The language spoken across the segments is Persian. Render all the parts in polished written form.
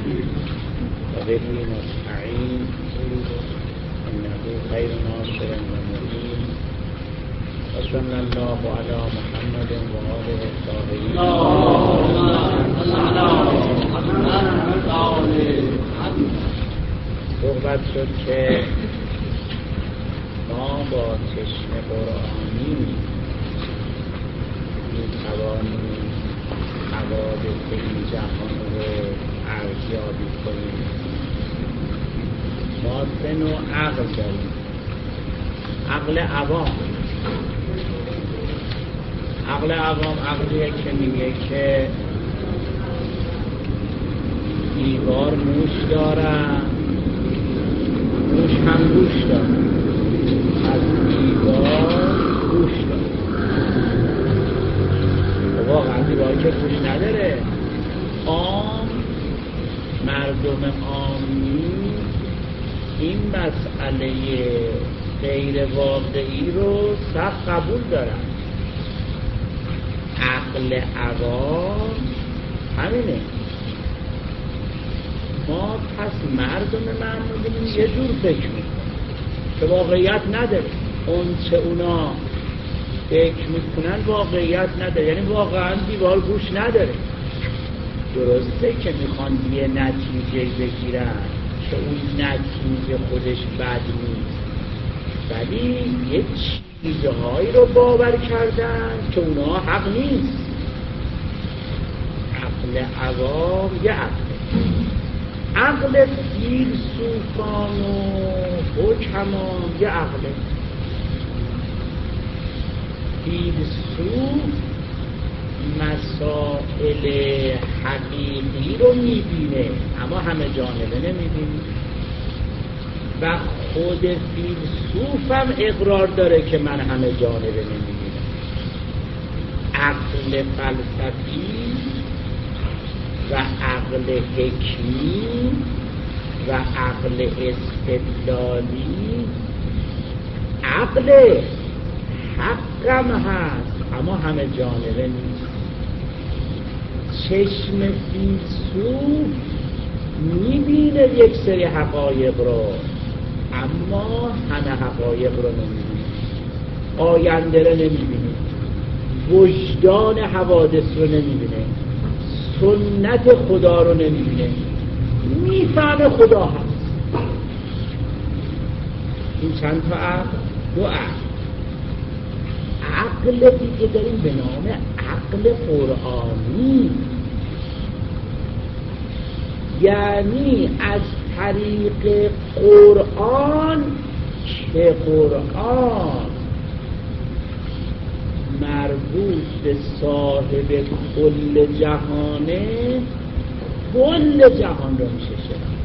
وبه نستعين إنه خير ناصر ومعين وصلى الله على محمد وآله الطاهرين. صحبت شد که ما با چشم قرآنی میتوانیم حوادث این جهان رو ارزیابی کنیم. ما سه نوع عقل داریم: عقل عوام. عقل عوام عقلیه که میگه که دیوار موش داره، موش هم گوش داره، از دیوار گوش داره. واقعا دیوار که گوش نداره. عام مردم عامی این مسئله غیر واقعی رو سخت قبول دارن. عقل عوام همینه. ما پس مردم معمولی یه جور فکر میکنیم که واقعیت نداره. اون چه اونا فکر میکنن واقعیت نداره، یعنی واقعا دیوار گوش نداره. درسته که میخوان یه نتیجه بگیرن که اون نتیجه خودش بد نیست، ولی یه چیزهایی رو باور کردن که اونا حق نیست. عقل عوام یه عقل فیلسوفان و حکمان یه عقله. فیلسوف مسائل حقیقی رو میبینه اما همه جانبه نمیبینه و خود فیلسوف هم اقرار داره که من همه جانبه نمیبینم. عقل فلسفی و عقل حکمی و عقل استدلالی عقل حقم هست اما همه جانبه نیست. چشم فیلسوف میبینه یک سری حقایق رو اما همه حقایق رو نمیبینه. آینده رو نمیبینه، وجدان حوادث رو نمیبینه، سنت خدا رو نمیبینه. میفهمه خدا هست. این چند تا عقل؟ دو عقل دیگه داریم به نام عقل قرآنی، یعنی از طریق قرآن که قرآن مربوط به صاحب کل جهانه، کل جهان رو میشه شناخت.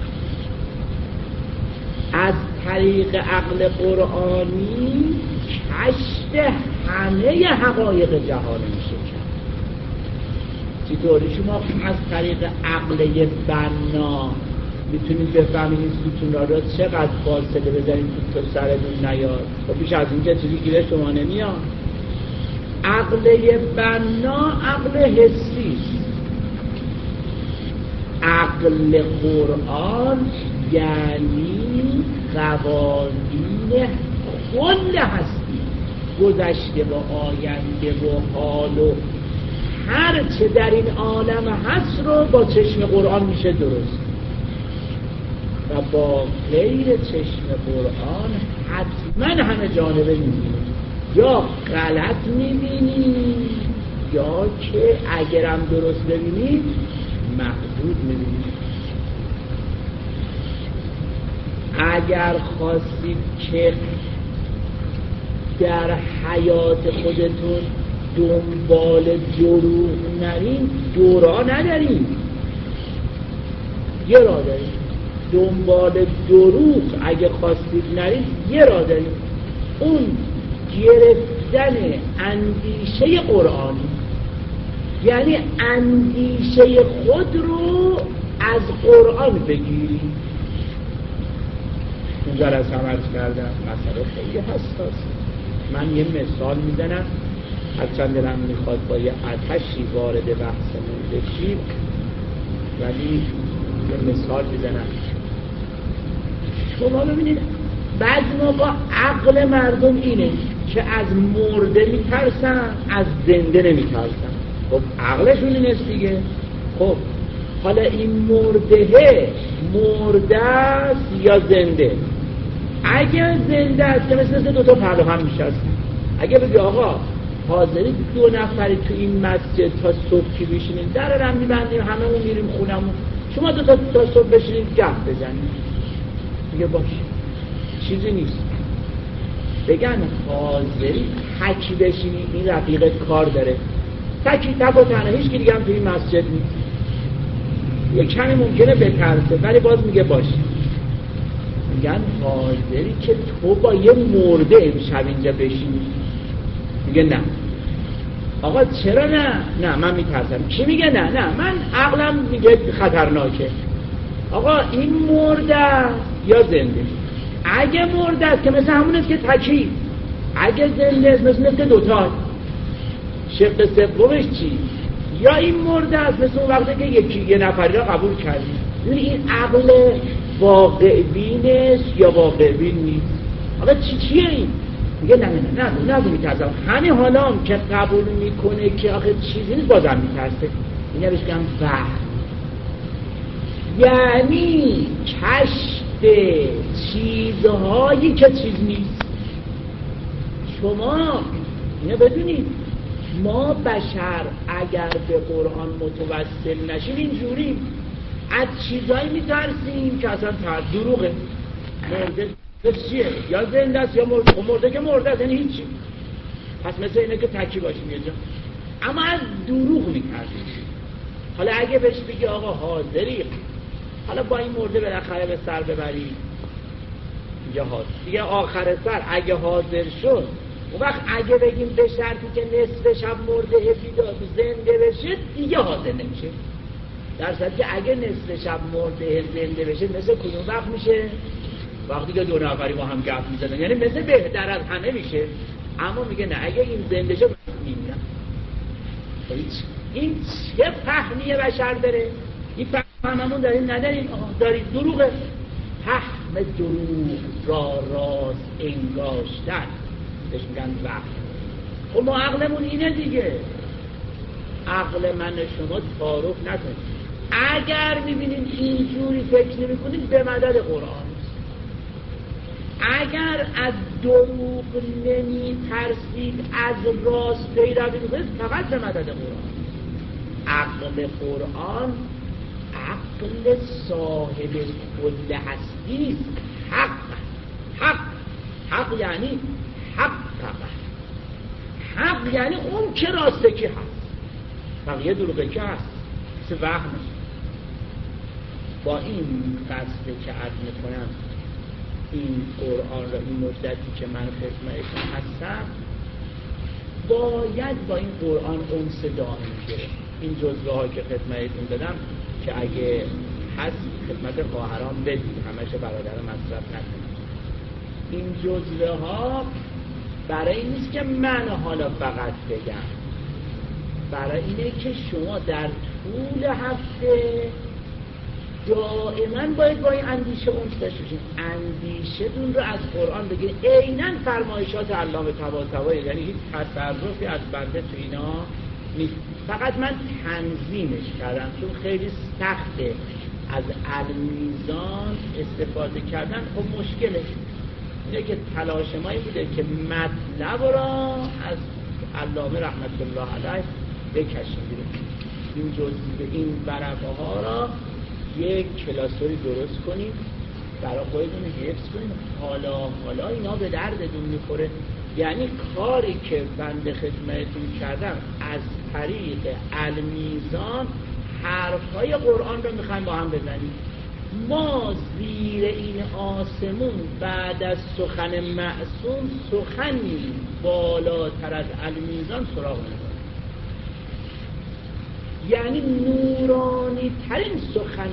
از طریق عقل قرآنی کشف همه حقایق جهان میشه کرد. چطوری شما از طریق عقل بنا میتونید بفهمید این ستون را چقدر فاصله بزنید تو سرتون نیاد و بیش از اینجا چیزی گیره شما نمیاد؟ عقل بنا عقل حسی است. عقل قرآن یعنی قوانین کل هستی، گذشته و آینده و حال و هر چه در این عالم هست رو با چشم قرآن میشه درست و با غیر چشم قرآن حتما همه جانبه میبینید. یا غلط میبینید یا که اگرم درست ببینید محدود میبینید. اگر خواستید که در حیات خودتون دنبال دروغ نرین، دورا ندارین، یه راه دارین. دنبال دروغ اگه خواستید نرین یه راه دارین، اون گرفتن اندیشه قرآنی، یعنی اندیشه خود رو از قرآن بگیرید. اونجا از هم عرض کردم مسئله خیلی حساس. من یه مثال میزنم، هرچند دلم میخواد با یه آتشی وارد بحثمون بشیم ولی یه مثال بزنم. شما ببینید بعضی موقع عقل مردم اینه که از مرده میترسن، از زنده نمیترسن. خب عقلشون این است دیگه. خب حالا این مرده است یا زنده؟ اگه زنده است که مثل دو تا پهلو هم میشست. اگه بگی آقا حاضری 2 نفری تو این مسجد تا صبح بشینیم، در رو میبندیم هممون میریم خونمون، شما 2 تا صبح بشینیم گپ بزنیم، میگه باشه چیزی نیست. بگن حاضری تکی بشینی، این رفیقت کار داره، تک و تنها، هیچ کی دیگه هم توی این مسجد نیست، یه کمی ممکنه بترسه ولی باز میگه باشه. میگن حاضری که تو با یه مرده امشب اینجا بشینی؟ میگه نه. آقا چرا نه من میترسم. کی میگه نه من عقلم میگه خطرناکه. آقا این مرده یا زنده؟ اگه مرده است که مثل همون است که تکی، اگه زنده است مثل 2 تا، شق سومش چی؟ یا این مرده است مثل اون وقتی که یه نفری را قبول کردیم. این عقل واقع بین است یا واقع بین نیست؟ آقا چیه این؟ میگه نه میترسم. همین حالا هم که قبول میکنه که آخه چیزی نیست بازم میترسه. این بهش میگم وهم، یعنی کشف چیزهایی که چیز نیست. شما اینو بدونید، ما بشر اگر به قرآن متوسل نشیم اینجوری از چیزایی میترسیم که اصلا دروغه. مرده چیه؟ یا زنده است یا مرده. مرده که مرده است یعنی هیچی. پس مثل اینه که تکی باشیم یه جا، اما از دروغ میترسیم. حالا اگه بهش بگی آقا حاضری حالا با این مرده بالاخره به سر ببری، یا حاضر دیگه آخر سر اگه حاضر شد، اون وقت اگه بگیم به شرطی که نصف شب مرده بیدار زنده بشه دیگه حاضر نمیشه. در صورتی که اگه نصف شب مرده زنده بشه مثل کدوم وقت میشه؟ وقتی که 2 نفری با هم گپ میزنن، یعنی مثل بهتر از همه میشه. اما میگه نه اگه این زنده شد میمیرم. این چه فهمیه بشر داره؟ این فهممون داریم نداریم؟ داریم. دروغه. فهم دروغ را راست انگاشتن بهش میگن وهم. خب ما عقلمون اینه دیگه. عقل من شما تعارف نکنید. اگر میبینید اینجوری فکر نمی‌کنید به مدد قرآن. اگر از دروغ نمی‌ترسید، از راست پیروی می‌کنید، فقط به مدد قرآن. عقل قرآن عقل صاحب کل هستی. حق یعنی حق یعنی اون که راسته که هست، بقیه دروغه که هست، مثل وهمه. با این قصده که عرض میکنم این قرآن را این مدتی که من خدمتتون هستم باید با این قرآن انس دائم گرفت. این جزوه ها که خدمتتون دادم که اگه هست خدمت خواهران بدید، همش برادر مصرف نکنید. این جزوه ها برای این نیست که من حالا فقط بگم، برای اینه که شما در طول هفته دائما باید با این اندیشه اونس داشته باشید. اندیشه دون رو از قرآن بگید. عیناً فرمایشات علامه طباطبایی، یعنی هیچ تصرفی از بنده تو اینا نیست. فقط من تنظیمش کردم چون خیلی سخته از المیزان استفاده کردن. خب مشکلش اینه که تلاش ما این بوده که مطلب را از علامه رحمت الله علیه بکشیم. این جزئی این ورقه ها را یک کلاسوری درست کنیم، برای خودتون حفظ کنیم. حالا اینا به دردتون میخوره. یعنی کاری که بنده خدمتتون کردم از طریق المیزان حرفهای قرآن رو میخوایم با هم بزنیم. ما زیر این آسمون بعد از سخن معصوم سخنی بالاتر از المیزان سراغ نداریم. یعنی نورانی ترین سخن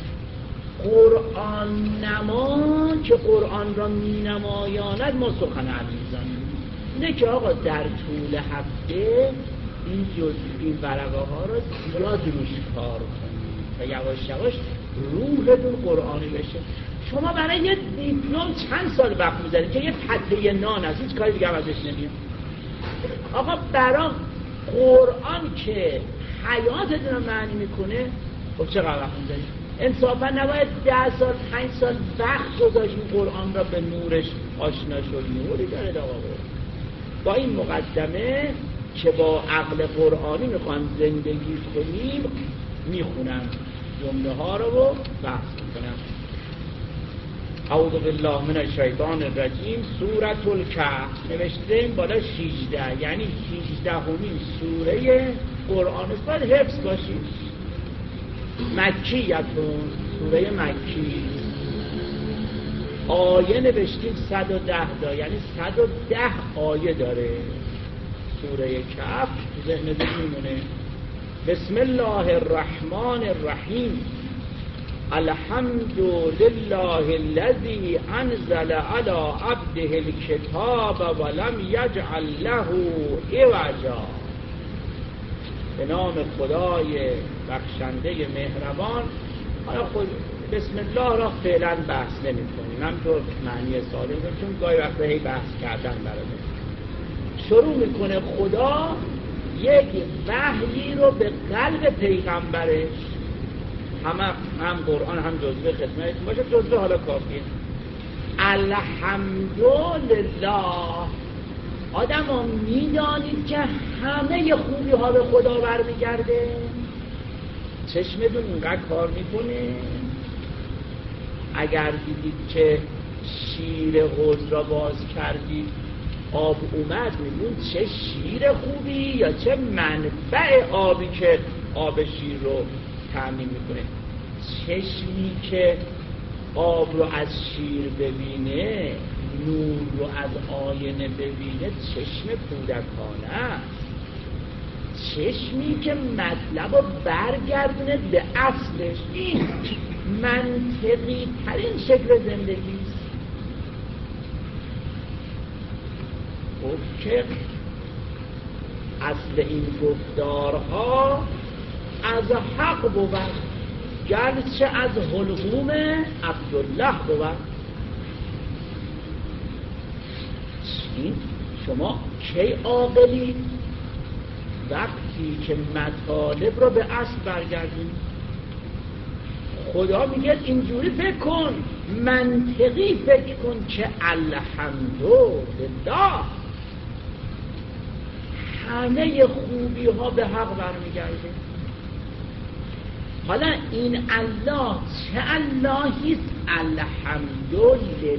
قرآن نما که قرآن را می نمایاند ما سخن المیزان. اینه که آقا در طول هفته این ورقه ها را زیاد روش کار کنیم. تا یواش یواش روحتون قرآنی بشه. شما برای یه دیپلم چند سال وقت میذارید که یه پته نان هست، هیچ کاری دیگه ازش نمیاد. آقا برای قرآن که حیاتتون رو معنی میکنه، خب چقدر وقت میذارید؟ انصافا نباید 10 سال 5 سال وقت گذاشت این قرآن را به نورش آشنا شد. نوری داره آقا. با این مقدمه که با عقل قرآنی میخوان زندگی کنیم میخونم جمله ها رو بحث میکنم. اعوذ بالله من الشیطان الرجیم. سورة الکهف نوشته این بالا 16، یعنی 16مین سوره قرآن است. باید حفظ باشید. مکیتون، سوره مکی، آیه نوشتیم 110 تا، یعنی 110 آیه داره سوره کهف. تو ذهنتون میمونه. بسم الله الرحمن الرحیم. الحمد لله الذي انزل على عبده الكتاب ولم يجعل له عوجا. به نام خدای بخشنده مهربان. حالا خود بسم الله را فعلا بحث نمی کنیم، همطور معنی ساده میکنیم، چون گاهی وقتا هی بحث کردن برامون. شروع میکنه خدا یک وحی رو به قلب پیغمبرش، هم قرآن هم جزوه خدمتتون باشه، جزوه حالا کافیه. الحمدلله. آدم ها میدانید که همه خوبی ها به خدا برمیگرده؟ چشمتون اینقدر کار میکنه؟ اگر دیدید که شیر حوض را باز کردید آب اومد، میدون چه شیر خوبی یا چه منبع آبی که آب شیر رو تامین میکنه. چشمی که آب رو از شیر ببینه، نور رو از آینه ببینه، چشم کودکانه است. چشمی که مطلب رو برگردونه به اصلش. این منطقی ترین شکل زندگی است. خب که اصل این گفتارها از حق بود، گرچه از حلقوم عبدالله بود. این شما کی عاقلی؟ وقتی که مطالب رو به اصل برگردونید. خدا میگه اینجوری فکر کن، منطقی فکر کن که الحمدلله همه خوبی ها به حق برمیگرده. حالا این الله چه اللهی است؟ الحمدلله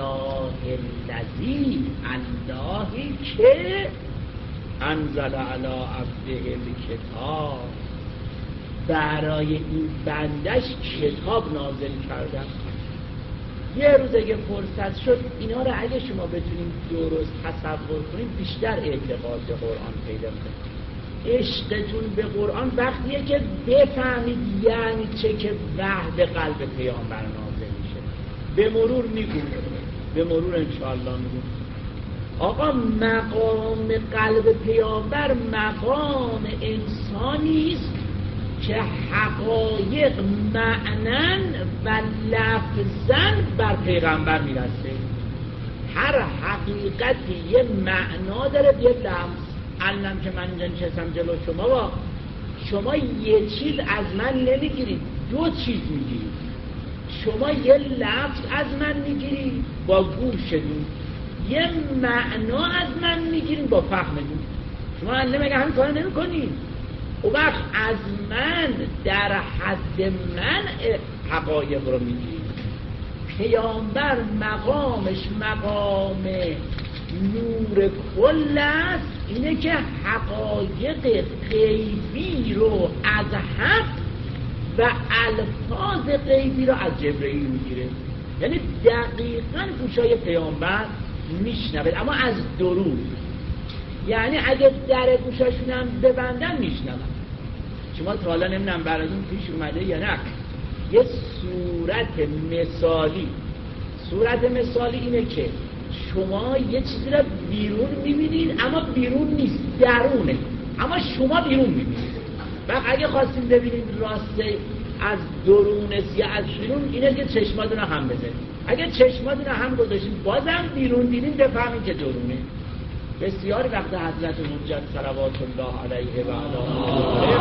الذی، اللهی که انزل علی عبده الکتاب، برای این بندش کتاب نازل کردن. یه روز اگه فرصت شد اینا رو اگه شما بتونید درست تصور کنید، بیشتر اعتقاد به قرآن پیدا کنید. عشقتون به قرآن وقتیه که بفهمید یعنی چه که وحی به قلب پیامبر نازل میشه. به مرور میگم، به مرور انشاءالله میگم. آقا مقام قلب پیامبر مقام انسانیست که حقایق معنن و لفظن بر پیغمبر میرسه. هر حقیقتی یه معنا داره، یه لفظ. الان که من اینجا نشستم جلو شما یه چیز از من نمیگیرید، دو چیز میگیرید. شما یه لفظ از من میگیرید با گوشتون، یه معنا از من میگیرید با فهمتون. شما الان مگه همین کار نمی کنید؟ و وقت از من در حد من حقایق رو میگیرید. پیامبر مقامش مقام نور کل است. اینه که حقایق غیبی رو از حق و الفاظ غیبی رو از جبرئیل میگیره. یعنی دقیقاً گوشای پیامبر میشنوه، اما از درون. یعنی اگه در گوشاشون هم ببندن میشنون. شما تا حالا نمیدونم براتون پیش اومده یا نه، یه صورت مثالی اینه که شما یه چیزی رو بیرون میبینید اما بیرون نیست، درونه، اما شما بیرون میبینید. و اگه خواستیم ببینید راسته از درون یا از بیرون اینه که چشماتون رو هم بزنید. اگه چشماتون رو هم گذاشتید بازم بیرون دیدین بفهمید که درونه. بسیاری وقت حضرت حجت صلوات الله علیه و آله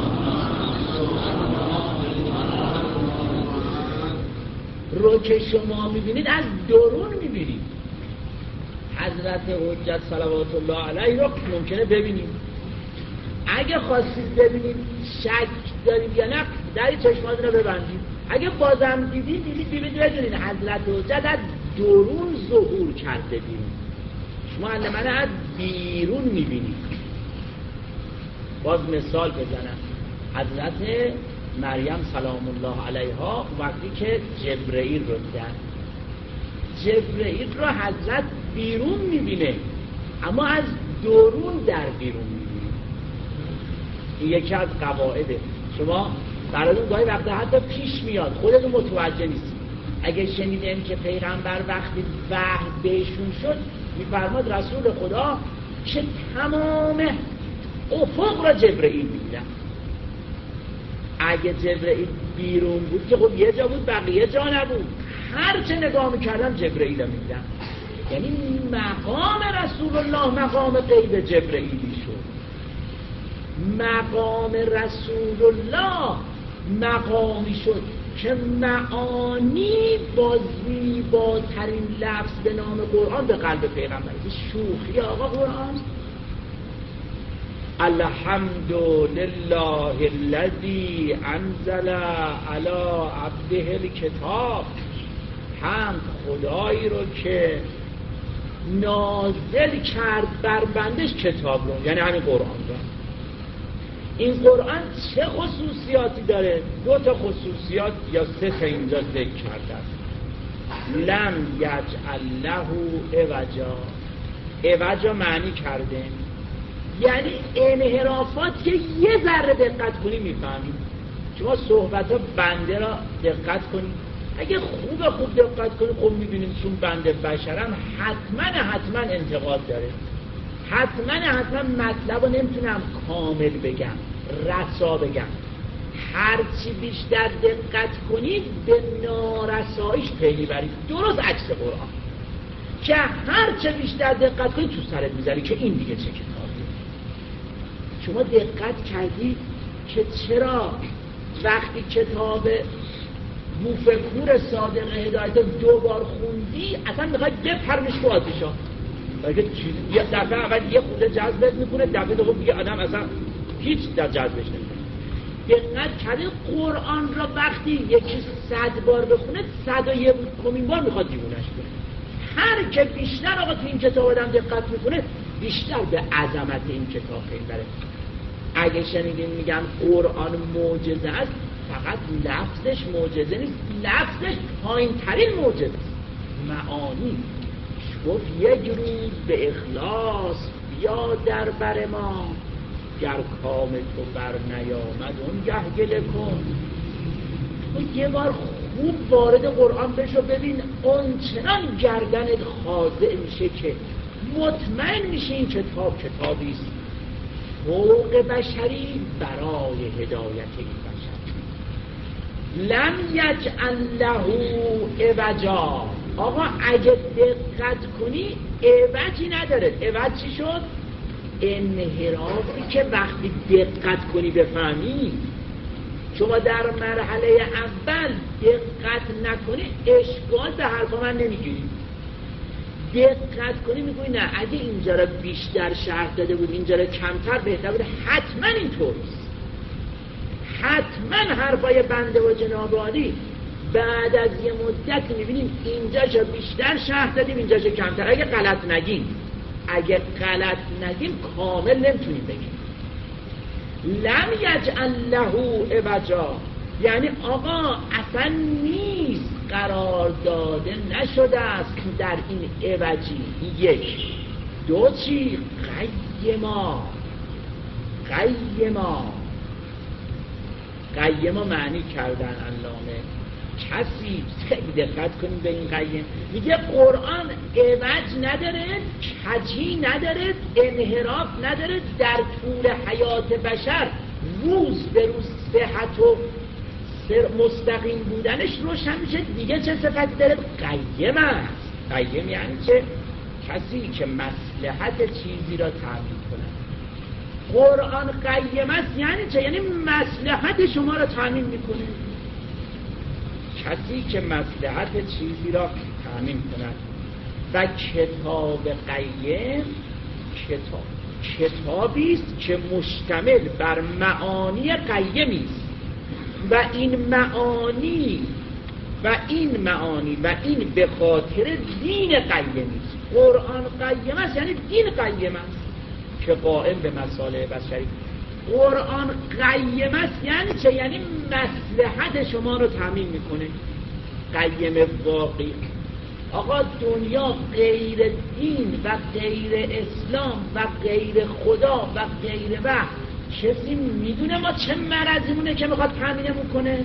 رو که شما میبینید از درون میبینید. حضرت حجت صلوات الله علیه رو ممکنه ببینید، اگه خواستید ببینید شک دارید یا نه دری چشماتون رو ببندید. اگه بازم دیدید بدونید حضرت حجت از درون ظهور کرده بیرون، شما علمانه از بیرون میبینید. باز مثال بزنم، حضرت مریم سلام الله علیها وقتی که جبرئیل رو دیدن، جبرئیل رو حضرت بیرون میبینه اما از درون در بیرون میبینه. این یکی از قواعده. شما براتون گاهی وقتا حتی پیش میاد خودتون متوجه نیستید. اگه شنیدین که پیغمبر وقتی وحی بهشون شد میفرماد رسول خدا که تمام افق را جبرئیل می‌دیدن. اگه جبرئیل بیرون بود که خب یه جا بود بقیه جا نبود، هر چه نگاه می‌کردن جبرئیل رو می‌دیدن. یعنی مقام رسول الله مقام غیب جبرئیلی شد. مقام رسول الله مقامی شد که معانی با زیباترین لفظ به نام قرآن به قلب پیغمبر. شوخی آقا قرآن. الحمد لله الذی انزل علی عبده الکتاب. حمد خدایی رو که نازل کرد بر بندش کتاب رو، یعنی همین قرآن رو. این قرآن چه خصوصیاتی داره؟ 2 تا خصوصیات یا 3 تا اینجا ذکر کرده. لم یجعل له عوجا. عوجا معنی کرده یعنی انحرافات که یه ذره دقت کنی میفهمید. شما صحبت ها بنده را دقت کنید، اگه خوب دقت کنید خب میبینید چون بنده بشرم حتما انتقاد داره، حتما مطلب رو نمیتونم کامل بگم، رسا بگم. هرچی بیشتر دقت کنید به نارساییش پی میبرید. درست عکس قرآن که هرچی بیشتر دقت کنید تو سرت میذاری که این دیگه چه کتابیه. شما دقت کردید که چرا وقتی کتاب بوفکور صادق هدایت 2 بار خوندی اصلا میخوای بپرمش تو آتیشا؟ یه دفعه اول یه خورده جذبت میکنه، دفعه دوم دیگه آدم اصلا هیچ در جذبش نمیکنه. دقت کردید قرآن را وقتی یکی 100 بار بخونه 101 بار میخواد دیوونش کنه. هر که بیشتر آقا تو این کتاب آدم دقت میکنه بیشتر به عظمت این کتاب پی میبره. اگه شنیدین میگن قرآن معجزه است، فقط لفظش معجزه نیست، لفظش پایین ترین معجزه است. معانی گفت یک روز به اخلاص بیا در بر ما، گر کام تو بر نیامد اون گه گله کن. تو یه بار خوب وارد قرآن بشو ببین اون چنان گردنت خاضع میشه که مطمئن میشه این کتاب کتابیست فوق بشری برای هدایت این بشر. لم یجعل له عوجا. آقا اگه دقت کنی عوجی نداره. عوج چی شد؟ انحرافی که وقتی دقت کنی بفهمی. شما در مرحله اول دقت نکنی اشکال به حرفا من نمیگیری. دقت کنی میگوی نه اگه اینجا را بیشتر شرح داده بود اینجا را کمتر بهتر بود. حتما اینطوریست. حتما حرفای بنده و جناب عالی بعد از یه مدت میبینیم اینجاشو بیشتر شرح دادیم اینجاشو کمتر. اگه غلط نگیم کامل نمیتونیم بگیم. لم یجعل له عوجا یعنی آقا اصلا نیست، قرار داده نشده است در این عوجی. 1 2 چی؟ قیما معنی کردن علامه کسی. خیلی دقت کنیم به این قیم. میگه قرآن عوج نداره، کجی نداره، انحراف نداره. در طول حیات بشر روز به روز صحت و مستقیم بودنش روشن میشه. دیگه چه صفتی داره؟ قیم است. قیم یعنی چه؟ کسی که مصلحت چیزی را تامین کنه. قرآن قیم است یعنی چه؟ یعنی مصلحت شما را تامین میکنه. کسی که مصلحت چیزی را تامین کند. و کتاب قیم کتابی است که مشتمل بر معانی قیمی است و این معانی به خاطر دین قیمی است. قرآن قیم است یعنی دین قیم است که قائم به مصالح بشری. قرآن قیم است یعنی چه؟ یعنی مصلحت شما رو تامین میکنه. قیم واقعی. آقا دنیا غیر دین و غیر اسلام و غیر خدا و غیر وحی کسی میدونه ما چه مرضیمونه که میخواد تامینمون کنه؟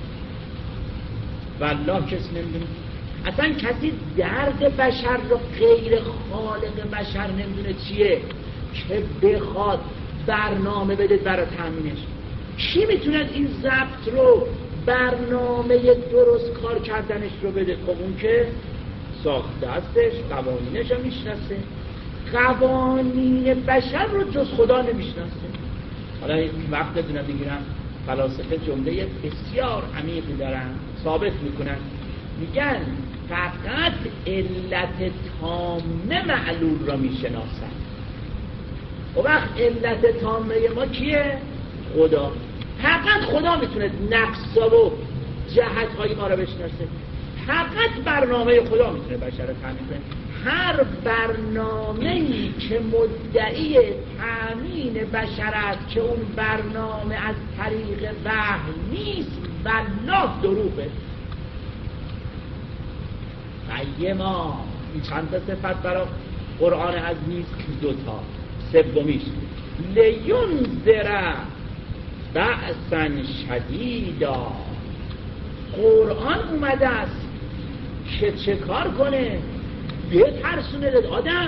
والله کسی نمیدونه. اصلا کسی درد بشر رو غیر خالق بشر نمیدونه چیه که بخواد برنامه بده برای تامینش. کی میتونه این ضبط رو برنامه درست کار کردنش رو بده؟ خب اون که ساخته هستش، قوانینش رو میشناسه. قوانین بشر رو جز خدا نمیشناسه. حالا این وقت دونه بگیرم فلاسفه جمله بسیار عمیقی دارن ثابت میکنن، میگن فقط علت تامه معلول را میشناسن. و وقت علت تامه ما کیه؟ خدا. فقط خدا میتونه نقصا و جهتهای ما را بشناسه. فقط برنامه خدا میتونه بشر رو تامین کنه. هر برنامه‌ای که مدعی تامین بشر است که اون برنامه از طریق وحی نیست والله دروغه. قیما این چند تا صفت برای قرآن از نیست؟ دوتا. سومیش لینذر بأسا شدیدا. قرآن اومده است که چه کار کنه؟ بترسونه آدم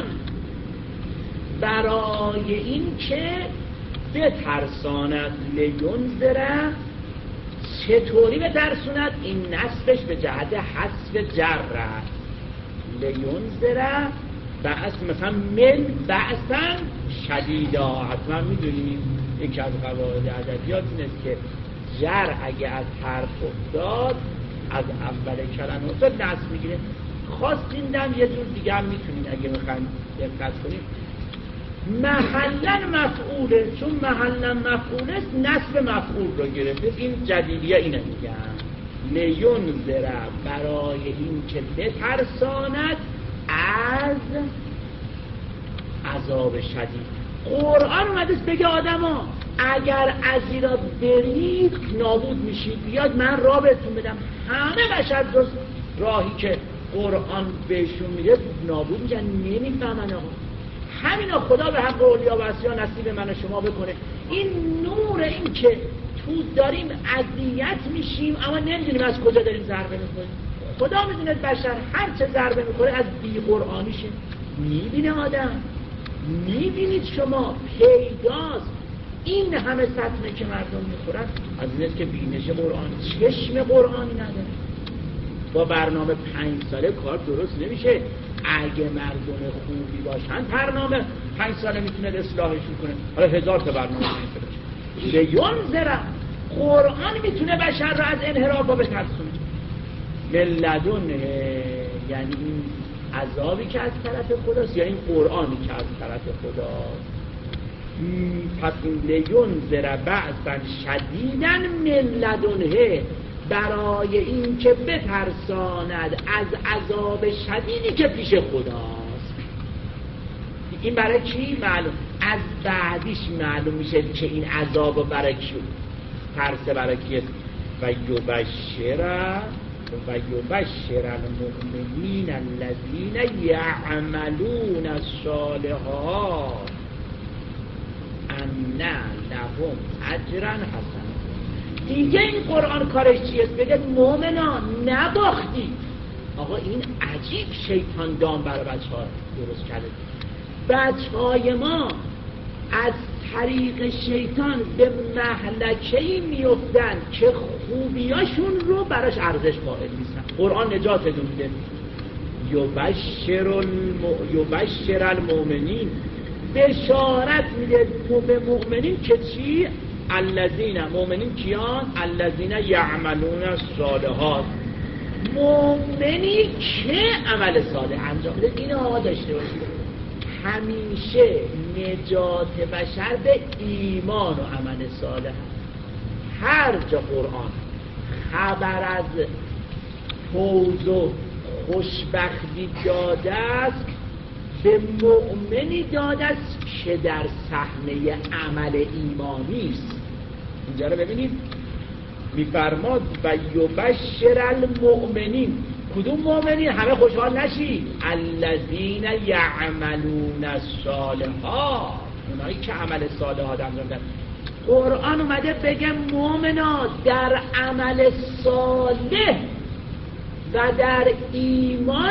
برای این که بترساند. لینذر چطوری بترسوند؟ این نسبش به جهت حذف جر است. لینذر بأس مثلا من بأسا شدیدا. حتما میدونیم یکی از قواعد ادبیات این است که جر اگه از حرف افتاد از اول کلمه افتاد نصب میگیره. خواستیندم یه جور دیگه هم میتونید اگه میخواین دقت کنید. محلا مفعوله، چون محلا مفعول است نصب مفعول رو گرفته. این جدیدیه اینه میگن لینذر برای این که بترساند از عذاب شدید. قرآن اومده بگه آدما اگر از اینا برید نابود میشید. بیاد من راه بهتون بدم. همه بشر جز راهی که قرآن بهشون میده نابود میشن، نمیفهمن. آقا همینا خدا به حق اولیا و اصفیا نصیب من و شما بکنه. این نور این که تو داریم اذیت میشیم اما نمیدونیم از کجا داریم ضربه میکنیم. خدا میدونه بشر هر چه ضربه میکنه از بی قرآنیشه. میبینه آدم، میبینید شما پیداست. این همه صدمه که مردم میخورن از این است که بینش قرآن، چشم قرآنی نداره. با برنامه 5 ساله کار درست نمیشه. اگه مردم خوبی باشن برنامه 5 ساله میتونه اصلاحشون کنه. حالا 1000 تا برنامه 5 ساله لینذر. قرآن میتونه بشر رو از انحراف بترسونه. لدن یعنی این عذابی که از طرف خداست یا این قرآنی که از طرف خداست. پس این لینذر بأسا شدیدا من لدنه برای این که بترساند از عذاب شدیدی که پیش خداست. این برای کی معلوم؟ از بعدیش معلوم میشه که این عذاب برای کی ترسه برای کیست. و یبشر المؤمنین الذین یعملون الصالحات ان لهم اجرا حسنا. دیگه این قرآن کارش چیست؟ بگه مؤمنان نباختی. آقا این عجیب شیطان دام برای بچه ها درست کرده. بچه های ما از طریق شیطان به مهلکه‌ای میفتن که خوبیاشون رو براش ارزش قائل نیستن. قرآن نجاتتون میده. یبشر المؤمنین، بشارت میده به مؤمنین که چی؟ الذین، مؤمنین کیان؟ الذین یعملون الصالحات، مؤمنی که عمل صالح انجام میده. این آقا داشته باشید همیشه نجات بشر به ایمان و عمل صالح. هر جا قرآن خبر از فوز و خوشبختی داده است به مؤمنی داده است که در صحنه عمل ایمانی است. اینجا رو ببینید میفرماد و یبشر المؤمنین. کدوم مؤمنین؟ همه خوشحال نشید. الذین یعملون الصالحات، اونایی که عمل صالحات انجام میدن. قرآن اومده بگه مؤمنا در عمل صالح و در ایمان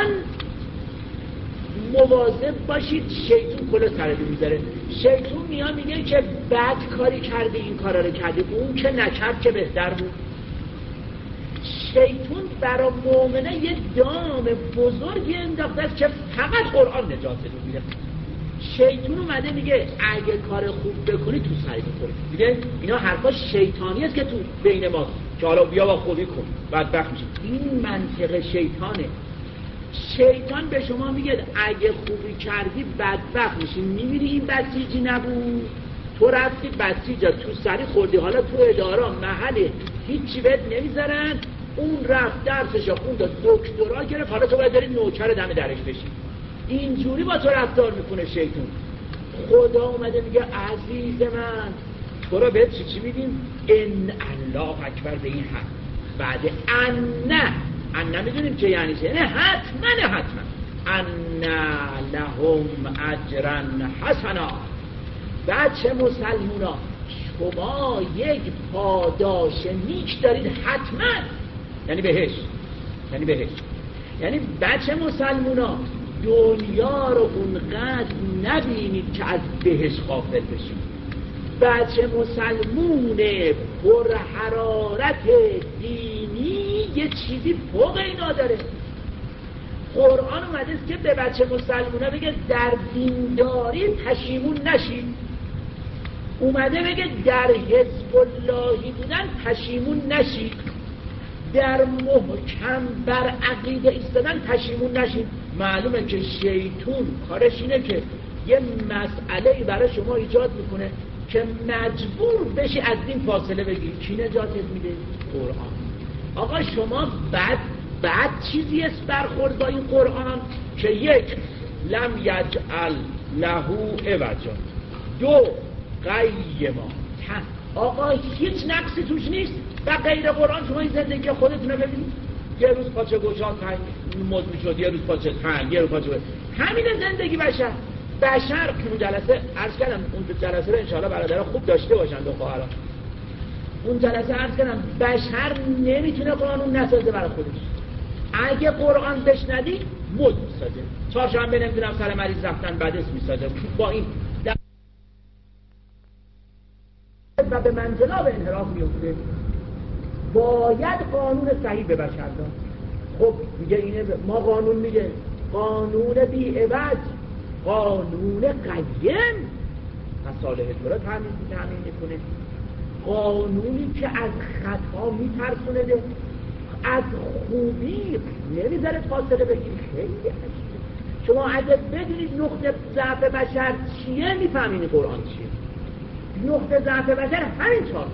مواظب باشید. شیطون کلا سرتون میذاره. شیطون میاد میگه که بد کاری کرده، این کارا رو کرده، اون که نکرد که بهتر بود. شیطون برای مؤمنه یه دام بزرگی انداخته است که فقط قرآن نجاتتون میده. شیطون اومده میگه اگه کار خوب بکنی تو سری بخوری. دیگه اینا حرفا شیطانی است که تو بین ما که حالا بیا با خوبی کن بدبخت میشی. این منطق شیطانه. شیطان به شما میگه اگه خوبی کردی بدبخت میشی. میبینی این بسیجی نبود، تو رفتی بسیجا تو سری خوردی، حالا تو اداره محل هیچی بهت نمیذارن. اون رفت درسشو خوند، دکترا گرفت، حالا تو باید داری نوکر دم درش بشی. اینجوری با تو رفتار میکنه شیطان. خدا اومده میگه عزیز من تو را بهت چی میدیم؟ ان الله اکبر. به این حد بعد ان میدونیم که یعنی چه؟ نه حتما ان لهم اجرا حسنا. بچه مسلمونا شما یک پاداش نیک دارید حتما، یعنی بهشت. یعنی بچه مسلمونا دنیا رو اونقدر نبینید که از بهشت غافل بشید. بچه مسلمون پر حرارت دینی یه چیزی فوق اینا داره. قرآن اومده است که به بچه مسلمونا بگه در دینداری پشیمون نشید. اومده بگه در حزب اللهی بودن پشیمون نشید. در محکم بر عقیده ایستادن پشیمون نشید. معلومه که شیطون کارش اینه که یه مسئله برای شما ایجاد میکنه که مجبور بشی از دین فاصله بگیری. کی نجاتت میده؟ قرآن. آقا شما بعد چیزی است برخورد با این قرآن که یک لم یجعل له عوجا، دو قیما. آقا هیچ نقصی توش نیست. و غیر قرآن شما این زندگی خودتون رو ببینید. یه روز پاچه گوشا مد میشد، یه روز پاچه تنگ، یه روز پاچه بود. همین زندگی بشر اون جلسه عرض کردم، اون جلسه رو انشاءالله برادرها خوب داشته باشن دو خواهران. اون جلسه عرض کردم بشر نمیتونه قانون نسازه برای خودش. اگه قرآن بشنوی مد میسازه. چهارشنبه نمیدونم سر مریض رفتن بدس میسازه. با این و به منزله به انحراف میفته. باید قانون صحیح به بشر داد. خب میگه اینه ما قانون میگه قانون بی عوض، قانون قیم مصالح تو را تامین میکنه. قانونی که از خطا میترسونه، از خوبی نمیذاره فاصله بگیری. خیلی عجیبه. شما اگه بدونید نقطه ضعف بشر چیه میفهمید قرآن چیه. نقطه ضعف بشر همین چهار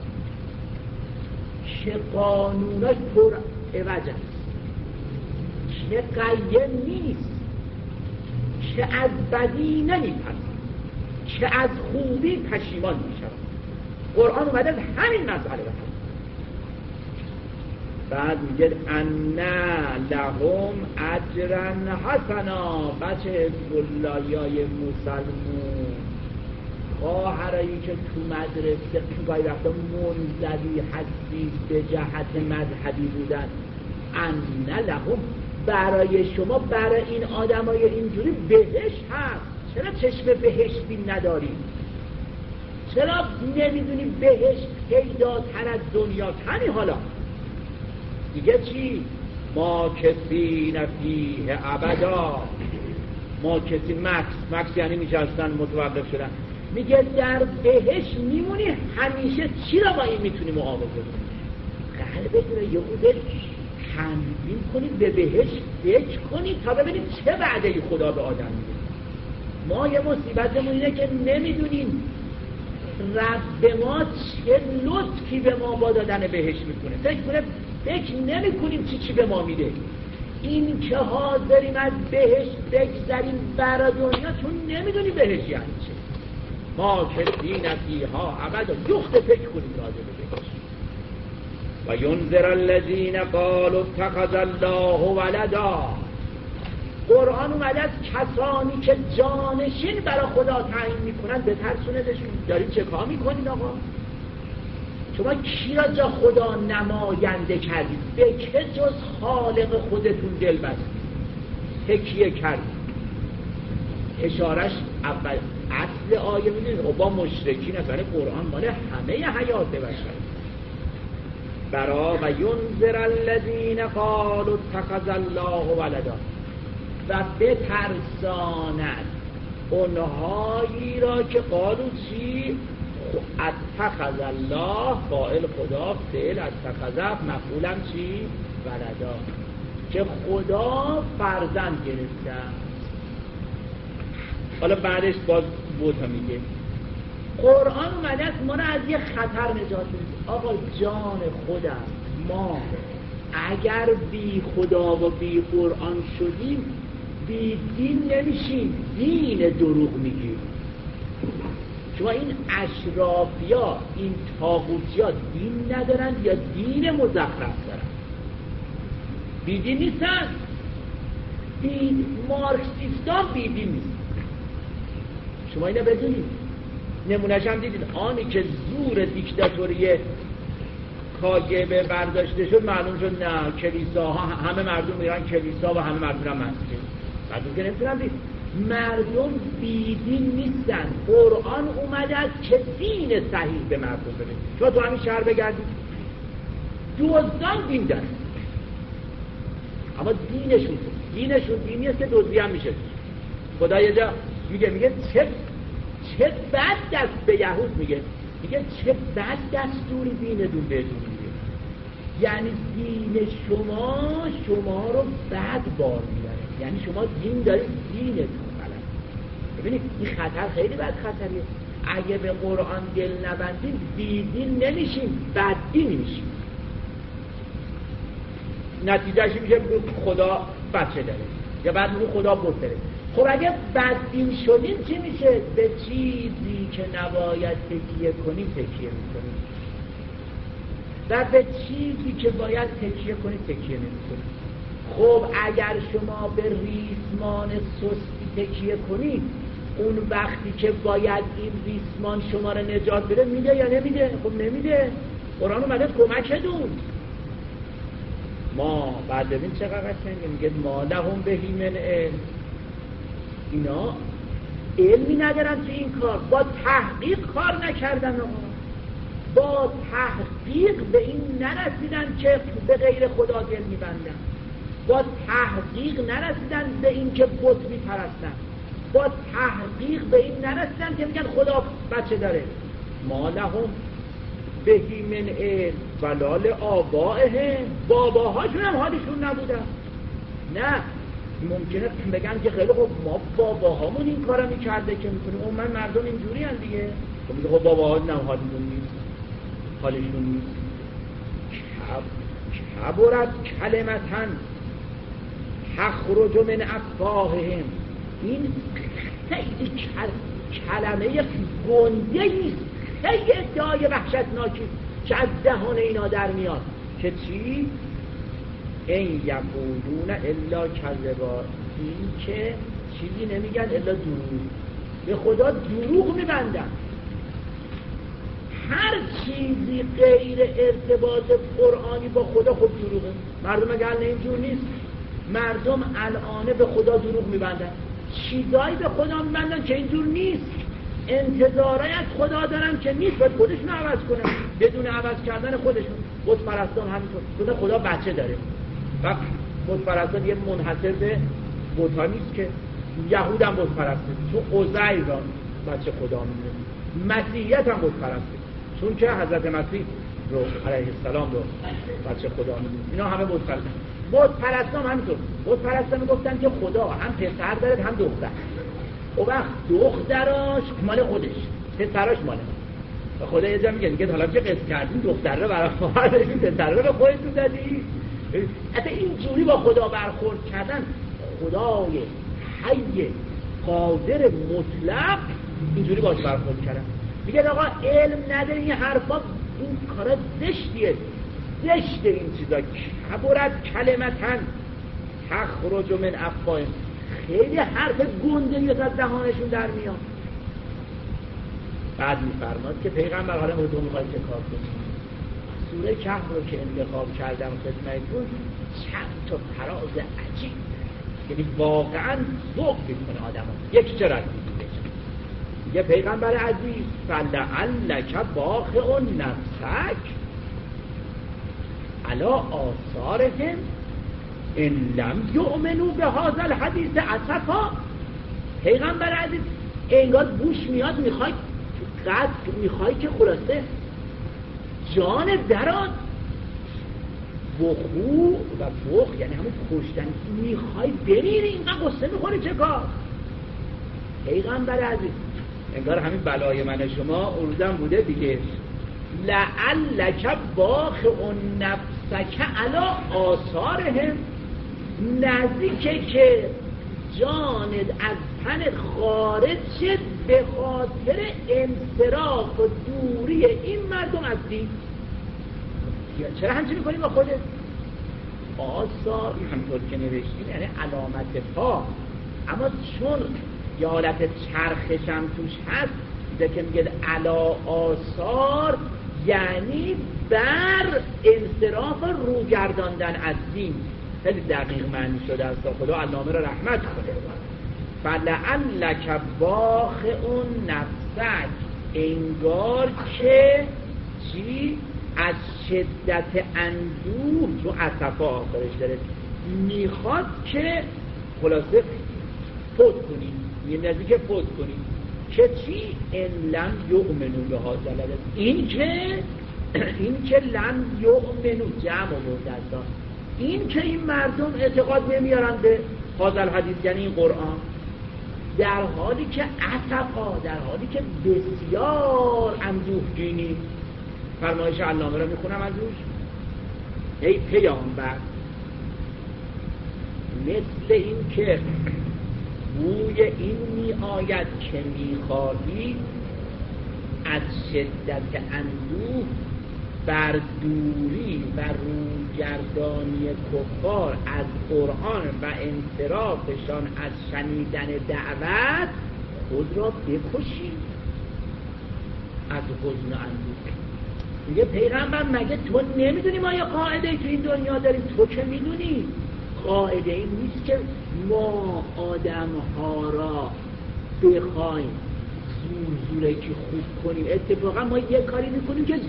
که قانوناش پر عوض است، که قیم نیست، که از بدی نمی‌ترسد، که از خوبی پشیمان می‌شود. قرآن اومده همین مسئله بخواد. بعد میگه ان لهم اجرا حسنا. بچه حزب اللهیای مسلمون، خواهرایی که تو مدرسه گاهی وقتا منزوی هستی به جهت مذهبی بودن، ان لهم برای شما، برای این آدمای اینجوری بهشت هست. چرا چشم بهشتی نداری؟ چرا نمیدونی بهشت پیداتر از دنیا کمی حالا دیگه چی؟ ما کسی نفیه ابدا، ما کسی مکس یعنی میشستن متوقف شدن. میگه در بهشت میمونی همیشه چی را با این میتونی معاوضه کنی؟ قلبت رو یه خودت تنظیم کنی، به بهشت فکر کنی تا ببینید چه وعده خدا به آدم میده. ما یه مصیبتمون اینه که نمیدونیم رب ما چه لطفی به ما با دادن بهشت میکنه. فکر نمی کنیم چی به ما میده. این که حاضریم از بهشت بگذاریم برای دنیا چون نمیدونیم بهشت یعنی چه. ما کسی نفیها ابدا یخت فکر کنیم راجع به بهشت. و ینذر الذین قالوا اتخذ الله ولدا. قرآن اومده از کسانی که جانشین برای خدا تعیین میکنن به ترسوندشون. دارید چه کار میکنید آقا؟ شما کی را جا خدا نماینده کردید؟ به که جز خالق خودتون دل بستید تکیه کردید؟ اشارش اول اصل آیه میدونید با مشرکین است. قرآن مال همه حیات بشر. برا و ینذر الذین قالوا اتخذ الله ولدا و بترساند اونهایی را که قالوا چی؟ اتخذ الله فاعل خدا، فعل اتخذ مفعولم چی؟ ولدا، که خدا فرزند گرفته. حالا بعدش باز بوتا میگه قرآن اومده است ما را از یه خطر نجات میده. آقا جان خودم ما اگر بی خدا و بی قرآن شدیم بی دین نمیشیم، دین دروغ میگیم. شما این اشرافیا این طاغوتیا دین ندارن یا دین مزخرف دارن؟ بی دین نیستن. مارکسیستان بی دین نیست. شما اینو بدونید. نمونه‌اش هم دیدید آنی که زور دیکتاتوری کاگبه برداشته شد معلوم شد نه کلیساها همه مردم میرن کلیسا و همه مردم میرن مسجد. مردم که نمیتونن دید. مردم بیدین نیستن. قرآن اومده است که دین صحیح به مردم بده. شما تو همین شهر بگردید دزدان دین دارن اما دینشون دینی است که دزدی هم میشه. خدا یه جا میگه چه بد دست به یهود میگه چه بد دستوری دینتون بهتون میگه. یعنی دین شما رو بد بار میبره. یعنی شما دین دارید دینتون غلط. ببینید این خطر خیلی بد خطریه. اگه به قرآن دل نبندیم بی دین نمیشیم، بد دین میشیم. نتیجهش میشه خدا بچه داره یا بعد میگه خدا بت داره. خب اگه بدبین شدیم چی میشه؟ به چیزی که نباید تکیه کنیم تکیه میکنیم و به چیزی که باید تکیه کنیم تکیه نمیکنیم. خب اگر شما به ریسمان سستی تکیه کنید اون وقتی که باید این ریسمان شما رو نجات بده میده یا نمیده؟ خب نمیده. قرآن اومده کمکتون. ما بعد ببین چقدر قشنگه میگه ما لهم بهی من علم. اینا علمی ندارن تو این کار، با تحقیق کار نکردن، با تحقیق به این نرسیدن که به غیر خدا دل میبندن، با تحقیق نرسیدن به این که بت میپرستن، با تحقیق به این نرسیدن که میگن خدا بچه داره. ما لهم بهی من علم ولال آبائهم. باباهاشون هم حالشون نبودن. نه ممکنه بگن که خیلی خب ما باباهامون این کارو میکرده که میکنیم اون من مردم اینجوری هم دیگه. خب میگه خب باباها نه حالشون نیست، حالشون نیست. کبرت کلمتن تخرج من افواههم. این خیلی کلمه گنده ایست، خیلی ادعای وحشتناکی که از دهان اینا در میاد که چی؟ این یقولون الا کذبا. این که چیزی نمیگن الا دروغ. به خدا دروغ میبندن. هر چیزی غیر ارتباط قرآنی با خدا خود دروغه. مردم اگر اینجور نیست، مردم الان به خدا دروغ میبندن. چیزایی به خدا میبندن که اینجور نیست. انتظاری از خدا دارن که نیست، باید خودشون عوض کنن بدون عوض کردن خودشون. بت پرستان همینطور، خدا بچه داره و بت پرستان یه منحصر به بت‌ها نیست که یهود هم بت پرسته چون عزیر را بچه خدا میدونه، مسیحیت هم بت پرسته چون که حضرت مسیح رو علیه السلام رو بچه خدا میدونه. اینا همه بت پرستان. بت پرستان همینطور، بت پرستان میگفتن که خدا هم پسر داره هم دختر. او وقت دختراش مال خودش، پسراش مال ما. خدا یه جا میگه حالا که قسم کردین دختر رو برای خواهر داشتین پسر رو به خودتون دادی. اصلا اینجوری با خدا برخورد کردن، خدای حی قادر مطلق اینجوری باش برخورد کردن. میگه آقا علم نداری این حرفا، این کارا زشتیه، زشته این چیزا. کبرت کلمتن تخرج من افواههم، خیلی حرف گنده از دهانشون در میاد. بعد میفرماد که پیغمبر حالا تو میخوای چه کار کنی؟ سوره کهف رو که انتخاب کردم خدمتتون چند تا فراز عجیب، یعنی واقعا ذوق میکنه آدمو. یک چرا یه پیغمبر عزیز فلعلک باخع نفسک علی آثارهم ان لم یؤمنوا بهذا الحدیث اسفا. پیغمبر عزیز انگار بوش میاد میخوای که خلاصه جان درات بخو و بخ یعنی همون کشتن، میخوای بمیری اینقدر قصه میخوری چه کار؟ پیغمبر عزیز انگار همین بلای من شما اروزم بوده دیگه. لعلک باخع نفسک علی آثارهم، نزدیکه که جانت از تن خارج شد به خاطر انصراف و دوری این مردم از دین. چرا همچنین میکنی با خودت؟ آثار همطور که نوشتیم یعنی علامت پا، اما چون یه حالت چرخش هم توش هست که میگه علا آثار یعنی بر انصراف رو گرداندن از دین. خیلی دقیق معنی شده است، خدا علامه را رحمت کنه. فلعلک باخع نفسک، انگار که چی؟ از شدت اندوه، چون اسفا آخرش داره، میخواد که خلاصه فوت کنی، یه نزدیک فوت کنی که چی؟ ان لم یؤمنوا بهذا الحدیث، این که لم یؤمنوا جمع مذکر، این که این مردم اعتقاد نمیارن به هذا الحدیث یعنی این قرآن، در حالی که اسفا، در حالی که بسیار اندوهگینی. فرمایش علامه رو میخونم از روش. ای پیامبر، مثل این که بوی این می آید که میخواهی از شدت اندوه بر دوری و روگردانی کفار از قرآن و انصرافشان از شنیدن دعوت خود را بکشی از حزن و اندوه. میگه پیغمبر مگه تو نمیدونی ما یه قاعده تو این دنیا داریم؟ تو که میدونی قاعده این نیست که ما آدم ها را بخوایم زورکی خوب کنیم. اتفاقا ما یه کاری میکنیم که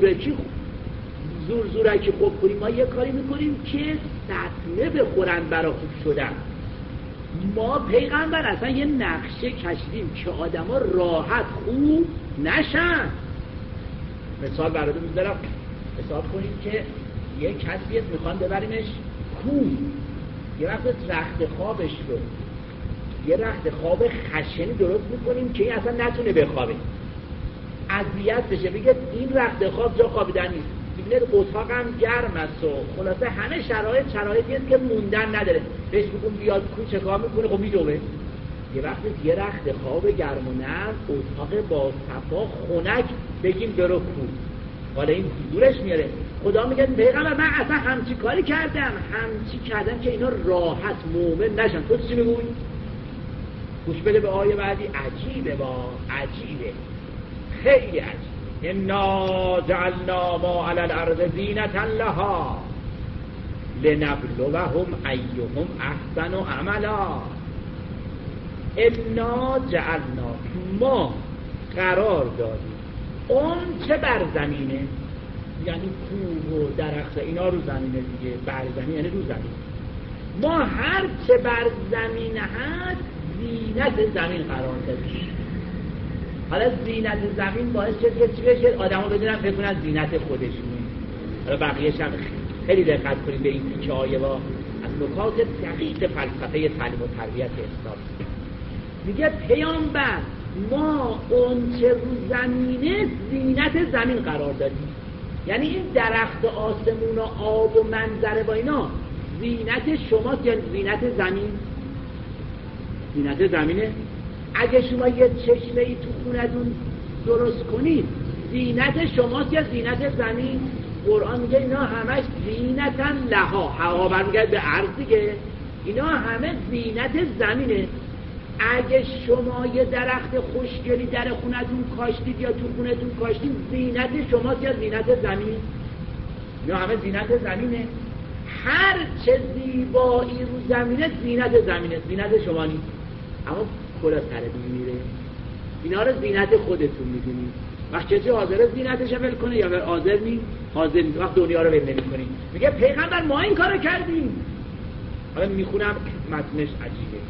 زورکی خوب کنیم. ما یه کاری میکنیم که صدمه بخورن برای خوب شدن. ما پیغمبر اصلا یه نقشه کشیدیم که آدم ها راحت خوب نشن. مثال براتون میذارم، حساب کنیم که یه کسی میخوان ببریمش کوه، یه وقت رخت خوابش رو یه رخت خواب خشنی درست میکنیم که این اصلا نتونه بخوابه، اذیت بشه، بگه این رخت خواب جا خوابیدن نیست، ببینید اتاقم گرم است و خلاصه همه شرایطی است که موندن نداره، بهش بگم بیاد کوه چه کار میکنه؟ خب میدوه. یه وقت یه رخت خواب گرم و نرم، اتاق با صفا خنک، بگیم برو کوه، حالا این دورش میاره. خدا میگه پیغمبر من اصلا همچی کاری کردم که اینا راحت مومن نشن. تو چی میگوی؟ گوش بده به آیه بعدی، عجیبه، عجیبه، خیلی عجیبه. انا جعلنا ما علی الارض زینة لها لنبلوهم ایهم احسن عملا. انا جعلنا، ما قرار دادیم. اون چه بر زمینه، یعنی کوه و درخت اینا رو زمینه دیگه، بر زمین یعنی رو زمین. ما هر چه بر زمین هست زینت زمین قرار دادیم. حالا زینت زمین باعث شد که چی بشه؟ آدم ها بدونن فکر کنن زینت خودشونه. حالا بقیه‌ش هم خیلی دقت کنید به این تیکه آیه ها از نکات دقیق فلسفه تعلیم و تربیت اسلام. میگه پیامبر ما اون چه رو زمینه زینت زمین قرار دادیم. یعنی این درخت آسمون و آب و منظره با اینا زینت شماست یا زینت زمین؟ زینت زمینه. اگه شما یه چشمه ای تو خونتون درست کنید زینت شماست یا زینت زمین؟ قرآن میگه اینا همش زینتن لها، هوا برمیگرد به عرض دیگه، اینا همه زینت زمینه. اگه شما یه درخت خوشگلی در خونتون کاشتید یا تو خونتون کاشتید زینت شماست یا زینت زمین؟ اینا همه زینت زمینه. هر چه زیبایی رو زمینه زینت زمینه، زینت شما نیست. اما کلا سرتون میره. اینا رو زینت خودتون میدونید. وقت کسی حاضره زینتش ول کنه یا حاضر نیست؟ حاضر نیست. وقت دنیا رو ول نمی‌کنی. میگه پیغمبر ما این کارو کردیم. حالا میخونم متنش عجیبه.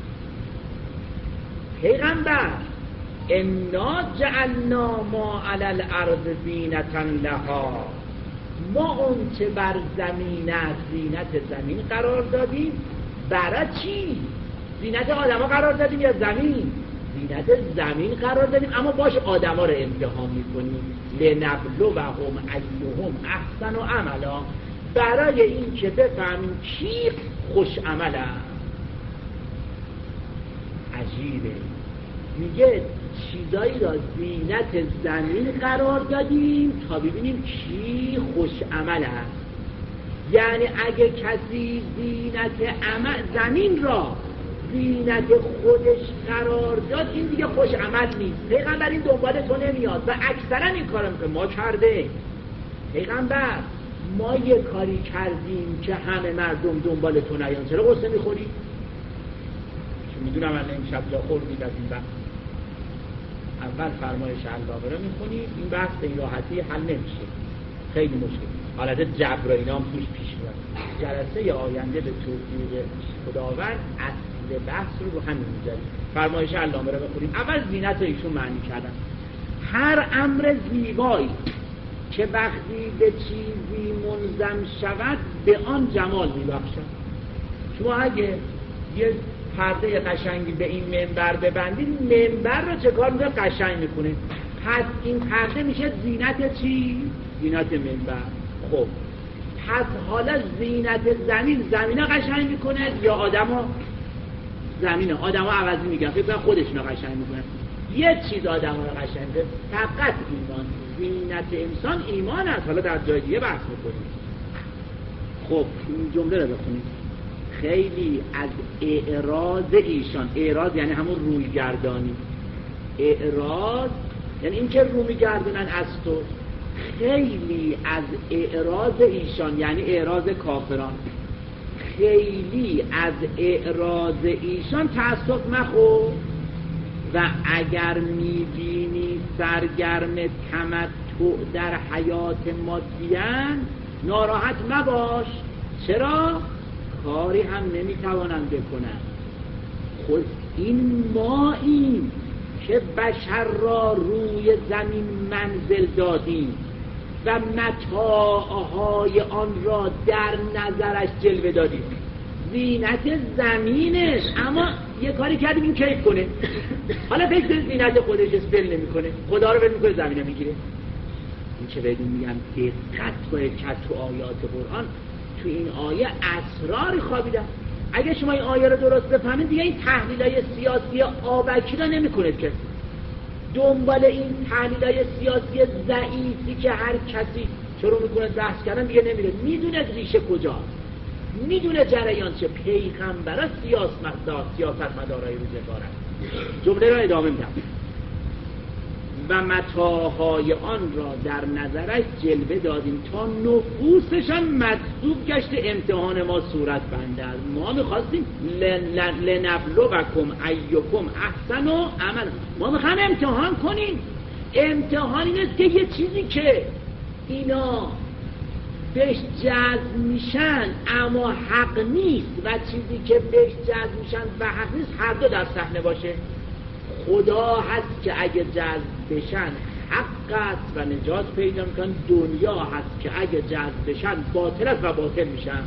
پیغمبر انا جعلنا ما علی الارض زینتا لها، ما اون چه بر زمین است زینت زمین قرار دادیم. برای چی؟ زینت آدم ها قرار دادیم یا زمین؟ زینت زمین قرار دادیم، اما باش آدم ها رو امتحان میکنیم. لنبلوهم ایهم احسن و عملا، برای این که بفهمیم کی خوش عمل است. عجیبه. میگه چیزایی را زینت زمین قرار دادیم تا ببینیم کی خوش عمل است. یعنی اگه کسی زینت زمین را زینت خودش قرار داد این دیگه خوش عمل نیست. پیغمبر این دنبال تو نمیاد و اکثرا این کارم که ما کرده. پیغمبر ما یه کاری کردیم که همه مردم دنبال تو نیان، چرا قصه میخوری؟ چون میدونم الان این شب جا خوردید از این بحث. اول فرمایش الله رو میخونید، این بحث به این راحتی حل نمیشه، خیلی مشکل. حالت جبر و اینا هم توش پیش میاد. جلسه آینده به توفیق خداوند اصل بحث رو همین میذاریم. فرمایش علامه رو بخونیم. اول زینت رو ایشون معنی کردن. هر امر زیبایی که وقتی به چیزی منظم شود به آن جمال میبخشد. شما اگه یه پرده قشنگی به این منبر ببندید، منبر رو چه کار میکنه؟ قشنگ میکنه. پس این پرده میشه زینت چی؟ زینت منبر. خب پس حالا زینت زمینه قشنگ میکنه یا آدمو؟ زمینه. آدمو عوضی میگن، فکر کنم خودشونو قشنگ میکنن. یه چیز آدمو رو قشنگ میکنه، فقط ایمان. زینت انسان ایمان است. حالا در جای دیگه بحث میکنیم. خب این جمله رو بخونید. خیلی از اعراض ایشان، اعراض یعنی همون روی گردانی، اعراض یعنی این که رو میگردونن از تو، خیلی از اعراض ایشان یعنی اعراض کافران، خیلی از اعراض ایشان تأسف مخور و اگر میبینی سرگرم تمتع در حیات مادیان ناراحت مباش. چرا؟ کاری هم نمیتوانند بکنن. خود این ماییم که بشر را روی زمین منزل دادیم و متاعهای آن را در نظرش جلوه دادیم. زینت زمینش، اما یه کاری کردیم این کیف کنه. حالا فکر زینت خودش استل نمی کنه، خدا رو بل میکنه زمینه میگیره. این که بهتون میگم دقت باید کرد تو آیات قرآن. تو این آیه اسرار خوابیدن. اگه شما این آیه رو درست بفهمید دیگه این تحلیلای سیاسی آبکی رو نمی‌کنید که دنبال این تحلیلای سیاسی ضعیفی که هر کسی شروع میکنه بحث کردن دیگه نمیره. میدونه ریشه کجاست، میدونه جریان چه. پیغمبر سیاستمدارای روزگار است. جمله رو ادامه میدم. و متاعهای آن را در نظرش جلوه دادیم تا نفوسشان مجذوب گشت امتحان ما صورت بنده است. ما میخواستیم لنبلوکم ایکم احسن و عمل، ما میخوایم امتحان کنیم امتحان این است که یه چیزی که اینا بهش جذب میشن اما حق نیست و چیزی که بهش جذب میشن و حق نیست، هر دو در صحنه باشه. خدا هست که اگه جذب بشن حق است و نجات پیدا میکنن، دنیا هست که اگه جذب بشن باطل است و باطل میشن.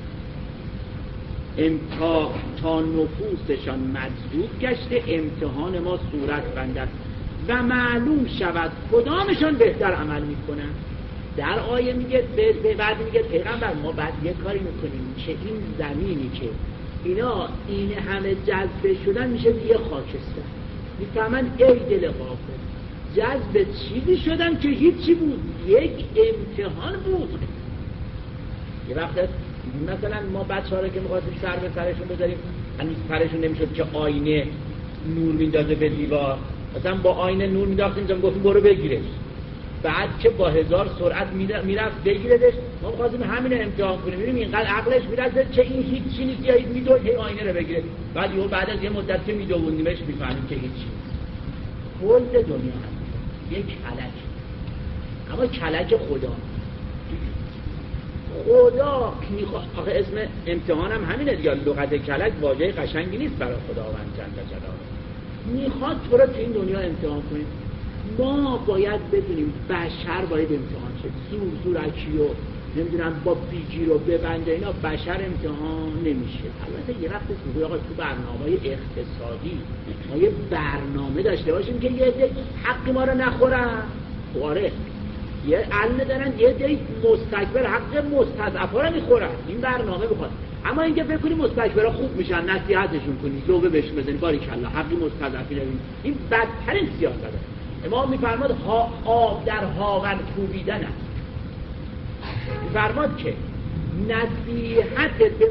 تا نفوسشان مجذوب گشته امتحان ما صورت بنده است و معلوم شود کدامشان بهتر عمل میکنن. در آیه میگه بعد میگه پیغمبر ما بعد یه کاری میکنیم که این زمینی که اینا این همه جذب شدن میشه یه خاکستر، میفهمن ای دل غافل جذب چیزی شدن که هیچی بود، یک امتحان بود. یه وقت مثلا ما بچه‌ها رو که می‌خواستیم سر به سرشون بذاریم هنوز سرشون نمیشد که آینه نور میندازه به دیوار، مثلا با آینه نور مینداختیم اینجا گفتیم برو بگیرش، بعد که با 1000 سرعت میرفت بگیردش. ما می‌خواستیم همین رو امتحان کنیم ببینیم اینقدر عقلش میرسه که این هیچ چیزی نیست یا میدوه این آینه رو بگیره، بعد از یه مدت که میدووندیمش میفهمیم که هیچ. کل دنیا یک کلک، اما کلک خدا میخواد. آخه اسم امتحان هم همینه دیگه، لغت کلک واژه قشنگی نیست برای خداوند جل جلاله. میخواد تو رو تو این دنیا امتحان کنیم. ما باید بدونیم بشر باید امتحان شه. زورکی و نمیدونم با بیجی رو ببنده اینا بشر امتحان نمیشه. البته یه وقت میگه آقا تو برنامه‌های اقتصادی ما یه برنامه داشته باشیم که یه حق ما رو نخورن. آره یه علم دارن یه دی مستکبر حق مستضعفا رو میخورن، این برنامه بخواد. اما اینکه فکر کنی مستکبرها خوب میشن نصیحتشون کنی لوبه بهش بزنی باریکلا حقی مستضعفین، این بدترین سیاست داره. امام میفرماد آب در هاون کوبیدن است. میفرماد که نصیحت به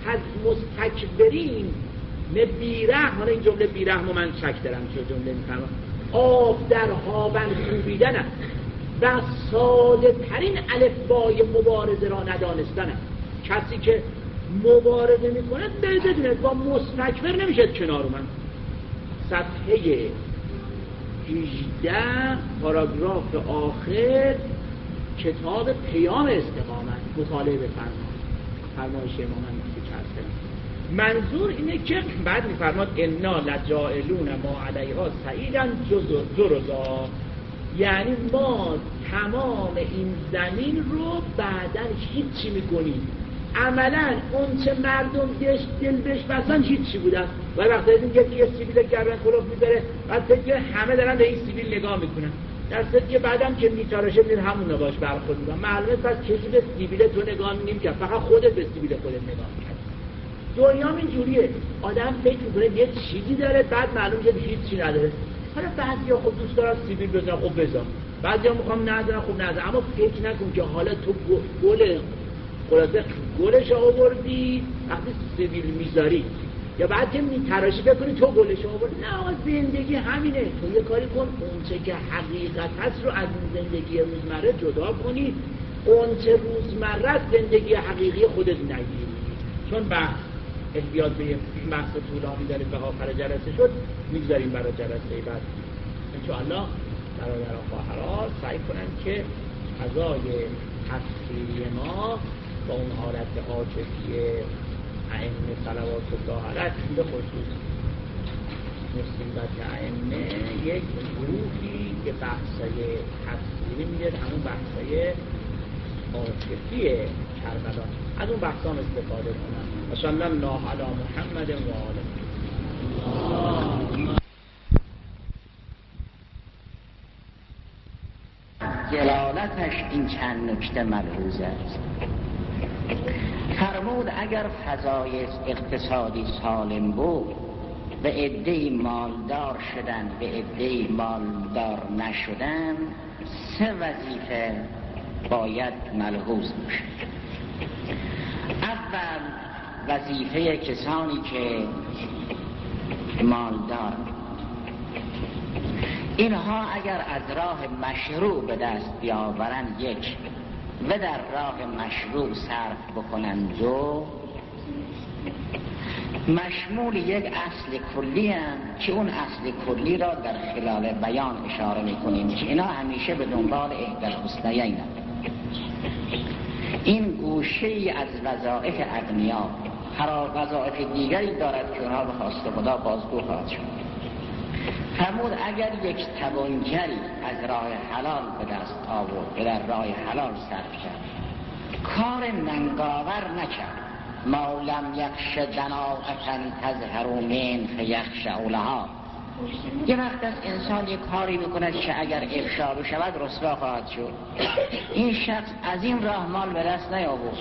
مستکبرین بیرحم، حالا این جمله بیرحم من شک دارم چه جمله میفرماد، آب در هاون کوبیدن است و ساده ترین الفبای مبارزه را ندانستن است. کسی که مبارزه میکنه بدونه با مستکبر نمیشه کنار من. صفحه 18 پاراگراف آخر کتاب پیام استقامت مطالعه بفرمایید، فرمایش امام منظور اینه که بعد میفرماد انا لجائلون ما علیها سعیدا جرزا، یعنی ما تمام این زمین رو بعدن هیچی میکنیم. عملا اون چه مردم دل بهش بستن هیچی بودن و وقتی یکی یه سیبیل گردن کلوف میذاره بعد که همه دارن به این سیبیل نگاه میکنن، در صورتی که بعدم که میتارشه میدین همون رو باش برخورد میکنن. معلومه پس کسی به سیبیل تو نگاه نیم که فقط خودت به سیبیل خودت نگاه میکنی. دنیا اینجوریه، آدم فکر میکنه یه چیزی داره بعد معلوم میشه هیچی نداره. حالا بعضیا خب دوست دارن سیبیل بزنن، خب بزن، بعضیا میخوام نذارن، خب نذار، اما فکر نکن که حالا تو گلش آوردی وقتی سیبیل میذاری یا بعد که میتراشی بکنی تو گلش آوردی. نه، زندگی همینه. تو یه کاری کن اون چه که حقیقت هست رو از زندگی روزمره جدا کنی، اون چه روزمره زندگی حقیقی خودت نگیری. چون بحث احتیاج به بحث طولانی داره به آخر جلسه شد، میگذاریم برای جلسه بعد انشاءالله. برادر و خواهرها سعی کنن که فضای تفسیری ما با اون حالت عاطفی ائمه صلوات الله علیهم به خصوص مصیبت ائمه یک گروهی که بحثای تفسیری میده، همون بحثای عاطفی کربلا، از اون بحثان استفاده کنن. و صلی الله علی محمد و آله. جلالتش این چند نکته ملحوظ است. فرمود اگر فضای اقتصادی سالم بود به عده‌ای مالدار شدن به عده‌ای مالدار نشدن، سه وظیفه باید ملحوظ باشد. اول وظیفه کسانی که مالدار، اینها اگر از راه مشروع به دست بیاورند یک و در راه مشروع صرف بکنند دو، مشمول یک اصل کلی هم که اون اصل کلی را در خلال بیان اشاره میکنیم که اینا همیشه به دنبال احدی الحسنیین هم. این گوشه ای از وظایف اغنیا هر وظایف دیگری دارد که اونها به خواست خدا بازگو خواهد شد. فرمود اگر یک توانگری از راه حلال به دست آورد و در راه حلال صرف کرد، کار ننگاور نکرد، ما لم یخش دناعة تظهر من فیخشع لها. یه وقت از انسان یک کاری میکند که اگر افشا بشود رسوا خواهد شد، این شخص از این راه مال به دست نیاورد،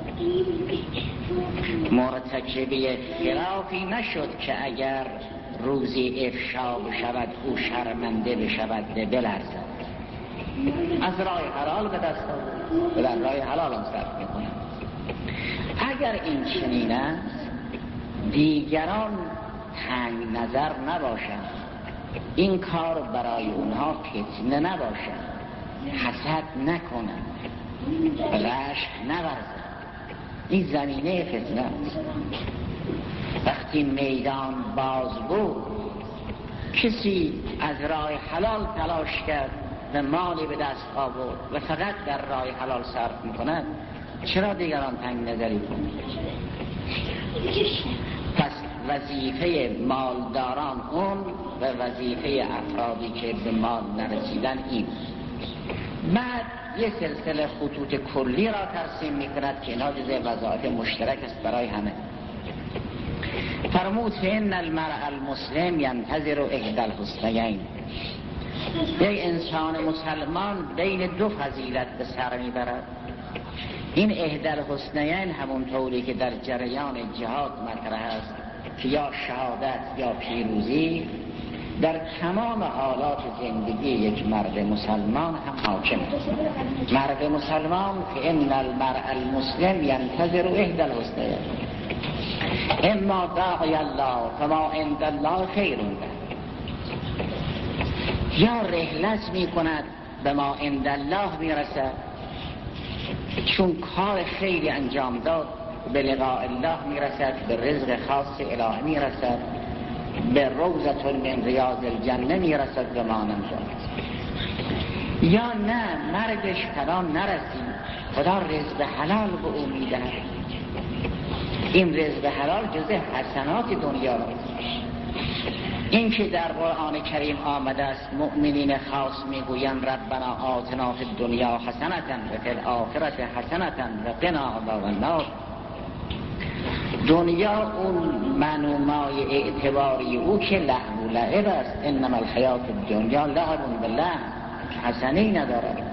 مرتکبی خلافی نشد که اگر روزی افشا بشود او شرمنده بشود بلرزد. از راه حلال به دست آورد و در راه حلال هم صرف میکند. اگر این چنین است دیگران تنگ نظر نباشند، این کار برای اونها فتنه نباشند، حسد نکنند، رشک نورزند. این زمینه فتنه است. وقتی میدان باز بود، کسی از راه حلال تلاش کرد و مالی به دست آورد و فقط در راه حلال صرف میکند، چرا دیگران تنگ نظری کنند؟ پس وظیفه مالداران اون و وظیفه افرادی که به مال نرسیدن این. بعد یه سلسله خطوط کلی را ترسیم میکند که اینا جزء وظایف مشترک است برای همه. فرمود فإن المرء المسلم ينتظر احدی الحسنیین. یک انسان مسلمان بین دو فضیلت به سر میبرد. این احدی الحسنیین همونطوری که در جریان جهاد مطرح است که یا شهادت یا پیروزی، در تمام حالات زندگی یک مرد مسلمان هم حاکم است. مرد مسلمان فإن المرء المسلم ينتظر احدی الحسنیین، اما داعی الله فما عند الله خیر له. یا رحلت می کند به ما عند الله می رسد، چون کار خیلی انجام داد به لقاء الله می رسد، به رزق خاص الهی می رسد، به روضة من ریاض الجنه می رسد و مانند آن. یا نه مرگش فدا نرسید، خدا رزق حلال به او می دهد. این رزق حلال جزء حسنات دنیا است. این که در قرآن کریم آمده است مؤمنین خاص میگویند ربنا آتنا فی الدنیا حسنة و فی الآخرة حسنة و قنا عذاب النار. دنیا اون منومای اعتباری او که لهو و لعب است. انما الحیات الدنیا لعب و لهو، حسنی ندارد.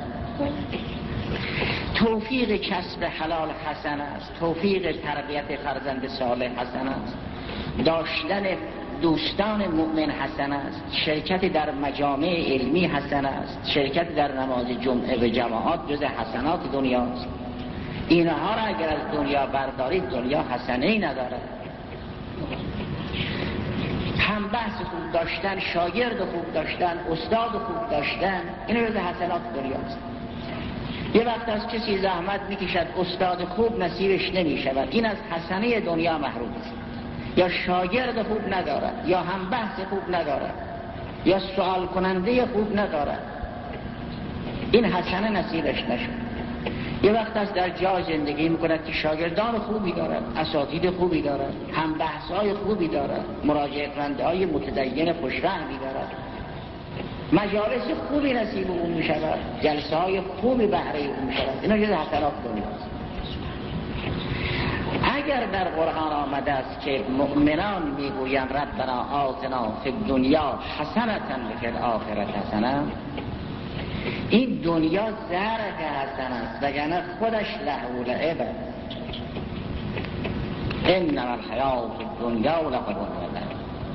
توفیق کسب حلال حسن است، توفیق تربیت فرزند صالح حسن است، داشتن دوستان مؤمن حسن است، شرکت در مجامع علمی حسن است، شرکت در نماز جمعه و جماعات جز حسنات دنیاست. اینها را اگر از دنیا بردارید دنیا حسنی ندارد. هم بحث خوب داشتن، شاگرد خوب داشتن، استاد خوب داشتن، این جز حسنات دنیاست. یه وقت از کسی زحمت میکشد استاد خوب نصیبش نمیشود، این از حسنه دنیا محروم است. یا شاگرد خوب ندارد، یا هم بحث خوب ندارد، یا سوال کننده خوب ندارد، این حسنه نصیبش نشد. یه وقت از در جای زندگی میکند که شاگردان خوبی دارد، اساتید خوبی دارد، هم بحث‌های خوبی دارد، مراجعه کننده‌های متدین خوش‌فهمی دارد، مجالس خوبی نصیب اون میشود، جلسه های خوبی بهره اون میشود. اینا جز حسنات دنیاست. اگر در قرآن آمده است که مؤمنان میگویند ربنا آتنا فی الدنیا حسنة و فی الآخرة حسنة، این دنیا ظرف حسن است وگرنه خودش لهو و لعب است. انما الحیات الدنیا لعب و لهو.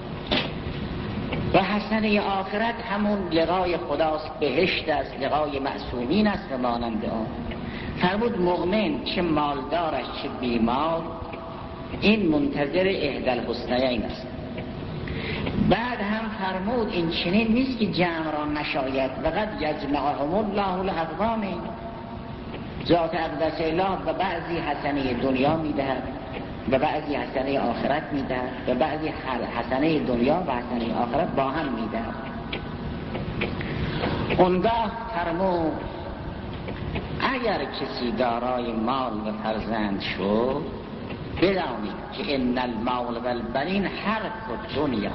و حسنه آخرت همون لقای خداست، بهشت است، لقای معصومین است و مانند آن. فرمود مؤمن چه مالدارش چه بیمار این منتظر احدی الحسنیین است. بعد هم فرمود این چنین نیست که جمع را نشاید، وقد یجمعهم الله لأقوام. ذات اقدس الله و بعضی حسنه دنیا میدهد، و بعضی حسنه آخرت میدهد و بعضی حسنه دنیا و حسنه آخرت با هم میدهد. اونگاه فرمود اگر کسی دارای مال و فرزند شد بدانید که ان المال و البنین حرث الدنیا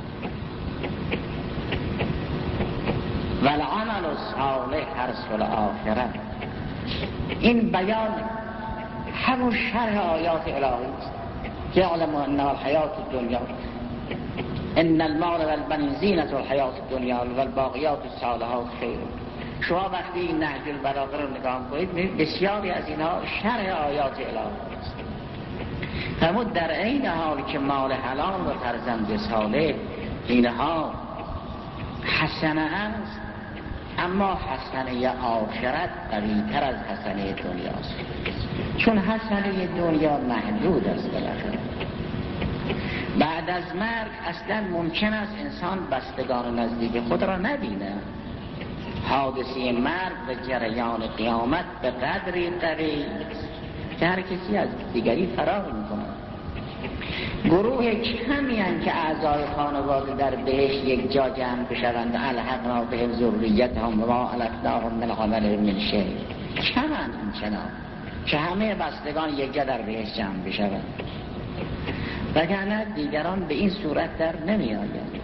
و العمل الصالح حرث الاخره. این بیان همون شرح آیات الهی است که اعلم ان الحیات الدنیا ان المال و البنین زینت الحیات الدنیا و الباقیات الصالحات خیر. شما وقتی این نهج البلاغه رو نگاه کنید بسیاری از اینها شرح آیات الهی است. فرمود در عین حال که مال حلال و فرزند صالح اینها حسنه است، اما حسنه آخرت قوی‌تر از حسنه دنیاست، چون حسنه دنیا محدود است. بالاخره بعد از مرگ اصلا ممکن است انسان بستگان نزدیک خود را نبینه. حادثه مرگ و جریان قیامت به قدری قوی که هر کسی از دیگری فرار میکنه. گروه کمی هستند که اعضای خانواده در بهشت یک جا جمع بشوند الحقنا بهم ذریتهم و ما الفناهم من عملهم من شیء. کمند این چنان که همه بستگان یک جا در بهشت جمع بشوند، وگرنه دیگران به این صورت در نمی آیند.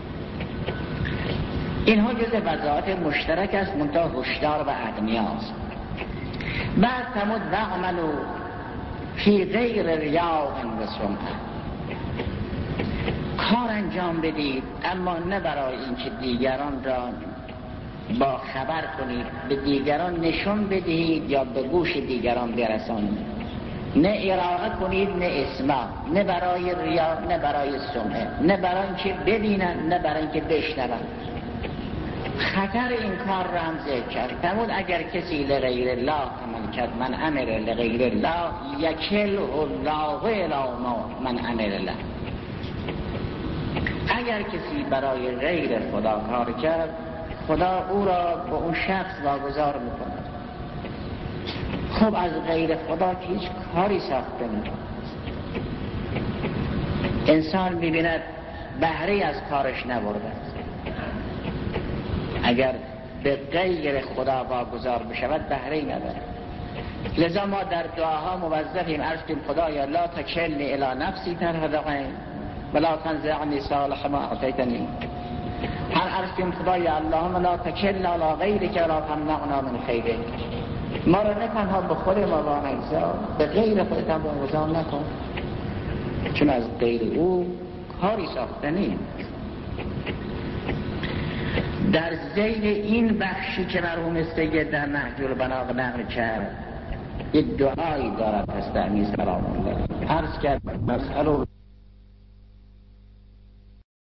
اینها جز وضاحت مشترک است، منتها هشدار و اغنیاست. بعد فرمود وعملوا فی غیر ریاء و سمعه. کار انجام بدید اما نه برای اینکه دیگران را با خبر کنید، به دیگران نشون بدهید یا به گوش دیگران برسانید، نه اراغه کنید نه اسماع، نه برای ریا نه برای سمعه، نه برای اینکه ببینن نه برای اینکه بشنون. خطر این کار را هم ذکر کرد. فرمود اگر کسی لغیر الله عمل کرد من عمل لغیر الله یکل الله الی من عمل له. اگر کسی برای غیر خدا کار کرد خدا او را به اون شخص واگذار میکنه. خب از غیر خدا که هیچ کاری ساخته نمیکنه. انسان میبیند بهره از کارش نبرده است. اگر به غیر خدا واگذار بشود بهره نداره. لذا ما در دعاها موظفیم عرض کنیم خدایا لا تکلنی الی نفسی طرفة عین ولا تنزعنی صالح ما اعطیتنی. هر عرض کنیم خدایا اللهم لا تکلنا الی غیرک ولا تمنعنا من خیرک. ما را نه تنها به خود ما وانگذار، به غیر خودت هم واگذار نکن، چون از غیر او کاری ساخته نیست. در ذیل این بخشی که مرحوم سید در نهج البلاغه نقل کرد یک دعایی دارد از تعمیز سلام الله. عرض کرد مسئله